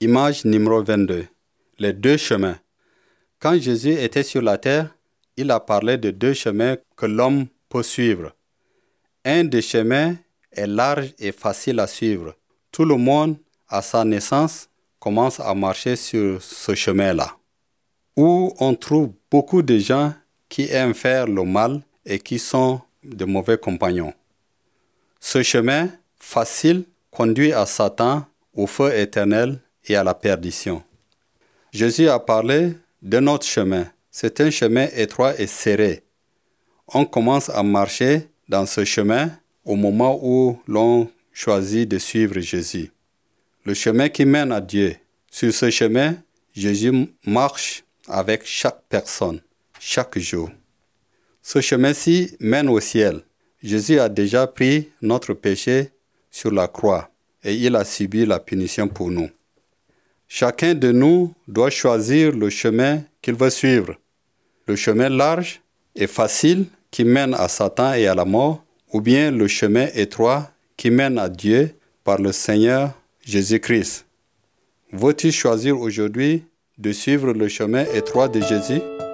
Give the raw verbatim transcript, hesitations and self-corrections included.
Image numéro vingt-deux. Les deux chemins. Quand Jésus était sur la terre, il a parlé de deux chemins que l'homme peut suivre. Un des chemins est large et facile à suivre. Tout le monde, à sa naissance, commence à marcher sur ce chemin-là, où on trouve beaucoup de gens qui aiment faire le mal et qui sont de mauvais compagnons. Ce chemin facile conduit à Satan, au feu éternel et à la perdition. Jésus a parlé d'un autre chemin. C'est un chemin étroit et serré. On commence à marcher dans ce chemin au moment où l'on choisit de suivre Jésus. Le chemin qui mène à Dieu. Sur ce chemin, Jésus marche avec chaque personne, chaque jour. Ce chemin-ci mène au ciel. Jésus a déjà pris notre péché sur la croix et il a subi la punition pour nous. Chacun de nous doit choisir le chemin qu'il veut suivre. Le chemin large et facile qui mène à Satan et à la mort, ou bien le chemin étroit qui mène à Dieu par le Seigneur Jésus-Christ. Veux-tu choisir aujourd'hui de suivre le chemin étroit de Jésus?